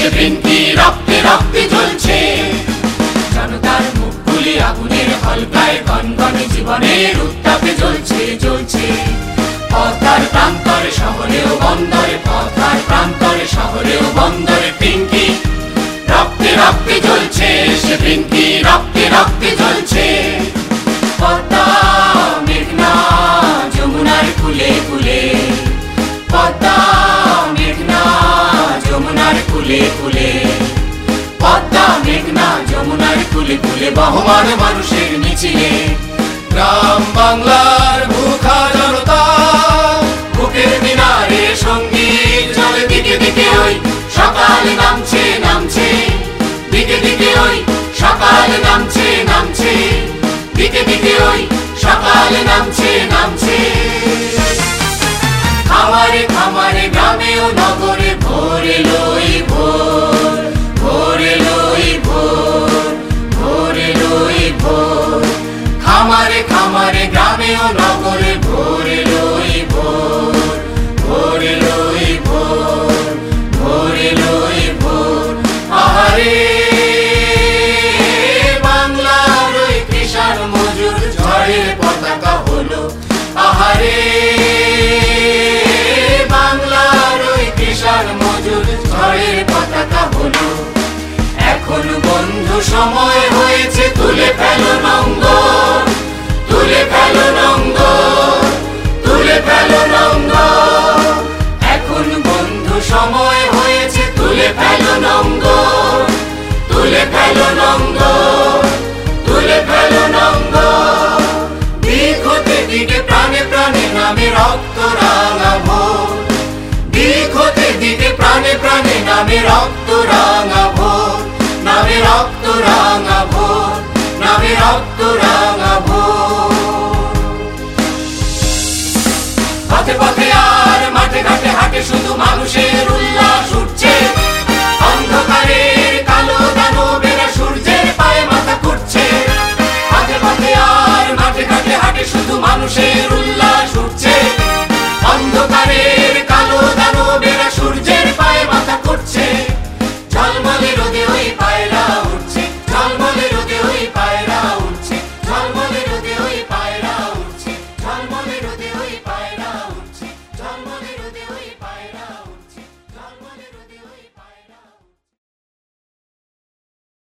বেঙ্কি রক্তে রক্তে জ্বলছে। জনতার মুখগুলি আগুনের হলকায় গনগনে জীবনের উত্তাপে জ্বলছে জ্বলছে। পথের প্রান্তরে শহরেও বন্দরে, পথের প্রান্তরে শহরেও বন্দরে পিঙ্কি রক্তে রক্তে জ্বলছে। সে পিঙ্কি রক্তে রক্তে জ্বলছে। পদ্মা মেঘনা যমুনার কুলে কুলে, পদ্মা মেঘনা যমুনার কুলে কুলে, পদ্মা মেঘনা যমুনার কুলে কুলে বহমান মানুষের মিছিলে। গ্রাম বাংলার ভুখা জনতা বুকের মিনারে সঙ্গীত চলে দিকে দিকে ওই সকাল নামছে নামছে, দিকে দিকে ওই সকাল নামছে নামছে, দিকে দিকে ওই সকাল নামছে নামছে। খামারে খামারে গ্রামে ও নগরে ভোর এলোই ভোর, ভোর এলোই ভোর, ভোর এলোই ভোর। খামারে খামারে গ্রামে ও নগরে ভোর এলোই ভোর, ভোর এলোই ভোর, ভোর এলোই ভোর। আহারে বাংলার ওই কৃষাণ মজুর ঝড়ের পতাকা হলো। আহারে বাংলার ওই কৃষাণ মজুর ঝড়ের পতাকা হলো। এখন বন্ধু সময় হয়েছে তুলে ফেলো নঙ্গর, তুলে ফেলো নঙ্গর, তুলে ফেলো নঙ্গর। এখন বন্ধু সময় হয়েছে তুলে ফেলো নঙ্গর, তুলে ফেলো নঙ্গর, তুলে ফেলো নঙ্গর। দিক হতে দিকে প্রাণে প্রাণে নামে রক্ত রাঙা ভোর, দিক হতে দিকে প্রাণে প্রাণে নামে রক্ত রাঙা ভোর, নামে রক্ত রাঙা ভোর, নামে রক্ত